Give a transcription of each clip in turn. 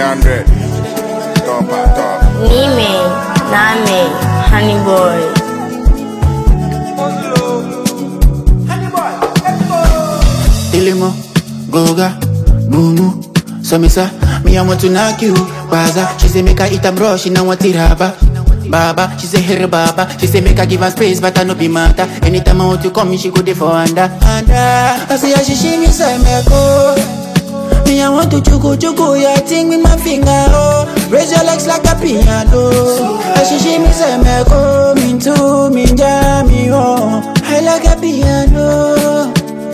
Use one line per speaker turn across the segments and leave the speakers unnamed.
300. Top.
Nime, Name, Honey Boy.
Ilimo, Goga, Mumu, Samisa, me I want to knock you, Baza. She say make I eat a bro, she no want tiraba. Baba, she say her baba. She say make I give her space, but I no be matter. Anytime I want to come, she go there for under. I say she me say me go. Me I want to chuku, yeah, ting with my finger, oh. Raise your legs like a piano. She me say me go, me too, me jam, me oh. I like a piano.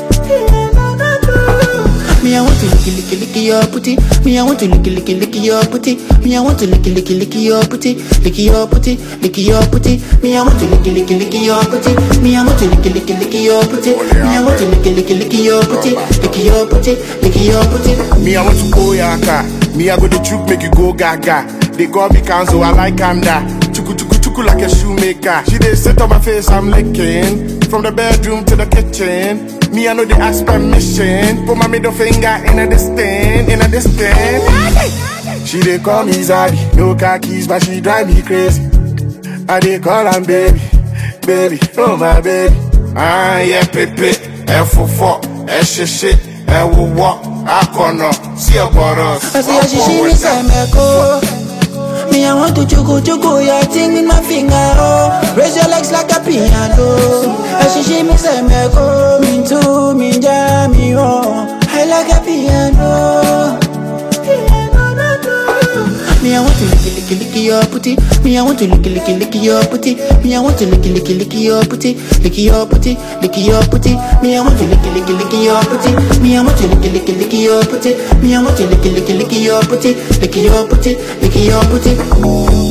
Me I want to lick your putty. Me I want to lick your putty. Me I want to lick your putty. Lick your putty, lick your putty. Me I want to lick your putty. Me I want to lick your putty. Me I want to lick your putty. Lick your putty, lick your putty.
Me, I want to go yaka. Me, I go the juke, make you go gaga. They call me council, I like Kanda. Chuku like a shoemaker. She dey sit on my face, I'm licking. From the bedroom to the kitchen. Me, I know they ask permission. Put my middle finger in a distance, She dey call me Zaddy, no car keys, but she drive me crazy. I dey call her baby, oh my baby. Ah yeah, pepe, F4, shit, walk, I corner, see a bottle.
I say she me say me go. Me I want to chuku, yeah, ting with my finger, oh. Raise your legs like a piano. She me say me go, me too, me jam, me oh. I like a piano. Me I want to lick your putty. Me I want to lick your putty. Me I want to lick your putty. Lick your putty, lick your putty. Me I want to lick your putty. Me I want to lick your putty. Me I want to lick your putty. Lick your putty, lick your putty.